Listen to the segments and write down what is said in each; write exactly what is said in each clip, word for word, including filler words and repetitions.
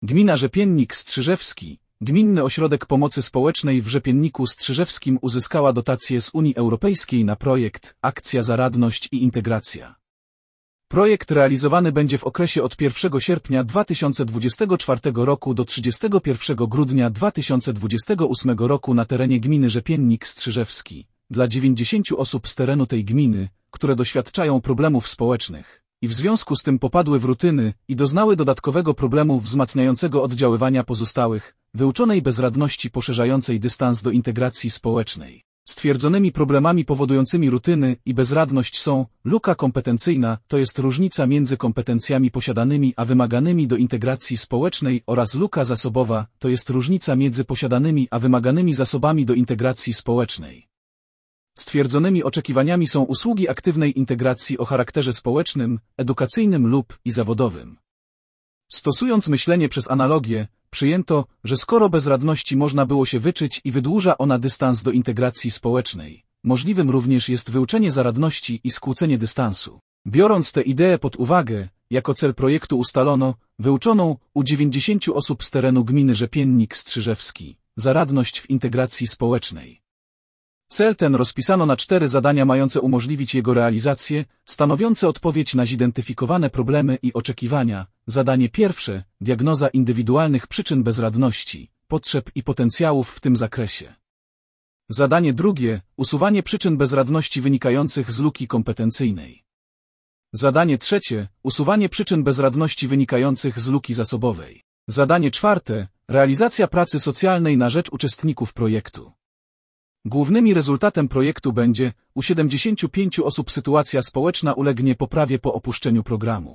Gmina Rzepiennik Strzyżewski, Gminny Ośrodek Pomocy Społecznej w Rzepienniku Strzyżewskim uzyskała dotację z Unii Europejskiej na projekt Akcja Zaradność i Integracja. Projekt realizowany będzie w okresie od pierwszego sierpnia dwa tysiące dwudziestego czwartego roku do trzydziestego pierwszego grudnia dwa tysiące dwudziestego ósmego roku na terenie gminy Rzepiennik Strzyżewski dla dziewięćdziesięciu osób z terenu tej gminy, które doświadczają problemów społecznych i w związku z tym popadły w rutyny i doznały dodatkowego problemu wzmacniającego oddziaływania pozostałych, wyuczonej bezradności poszerzającej dystans do integracji społecznej. Stwierdzonymi problemami powodującymi rutyny i bezradność są luka kompetencyjna, to jest różnica między kompetencjami posiadanymi a wymaganymi do integracji społecznej, oraz luka zasobowa, to jest różnica między posiadanymi a wymaganymi zasobami do integracji społecznej. Stwierdzonymi oczekiwaniami są usługi aktywnej integracji o charakterze społecznym, edukacyjnym lub i zawodowym. Stosując myślenie przez analogię, przyjęto, że skoro bezradności można było się wyczyć i wydłuża ona dystans do integracji społecznej, możliwym również jest wyuczenie zaradności i skrócenie dystansu. Biorąc tę ideę pod uwagę, jako cel projektu ustalono wyuczoną u dziewięćdziesięciu osób z terenu gminy Rzepiennik Strzyżewski zaradność w integracji społecznej. Cel ten rozpisano na cztery zadania mające umożliwić jego realizację, stanowiące odpowiedź na zidentyfikowane problemy i oczekiwania. Zadanie pierwsze – diagnoza indywidualnych przyczyn bezradności, potrzeb i potencjałów w tym zakresie. Zadanie drugie – usuwanie przyczyn bezradności wynikających z luki kompetencyjnej. Zadanie trzecie – usuwanie przyczyn bezradności wynikających z luki zasobowej. Zadanie czwarte – realizacja pracy socjalnej na rzecz uczestników projektu. Głównymi rezultatem projektu będzie u siedemdziesięciu pięciu osób sytuacja społeczna ulegnie poprawie po opuszczeniu programu.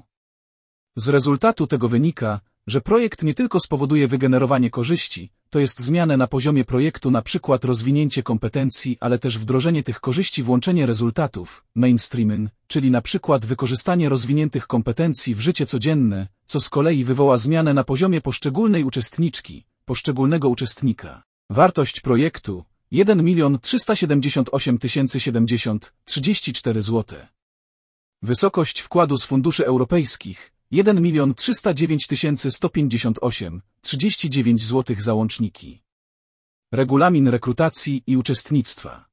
Z rezultatu tego wynika, że projekt nie tylko spowoduje wygenerowanie korzyści, to jest zmianę na poziomie projektu, na przykład rozwinięcie kompetencji, ale też wdrożenie tych korzyści, włączenie rezultatów, mainstreaming, czyli na przykład wykorzystanie rozwiniętych kompetencji w życie codzienne, co z kolei wywoła zmianę na poziomie poszczególnej uczestniczki, poszczególnego uczestnika. Wartość projektu jeden milion trzysta siedemdziesiąt osiem tysięcy siedemdziesiąt trzydzieści cztery złote. Wysokość wkładu z funduszy europejskich jeden milion trzysta dziewięć tysięcy sto pięćdziesiąt osiem trzydzieści dziewięć złotych załączniki. Regulamin rekrutacji i uczestnictwa.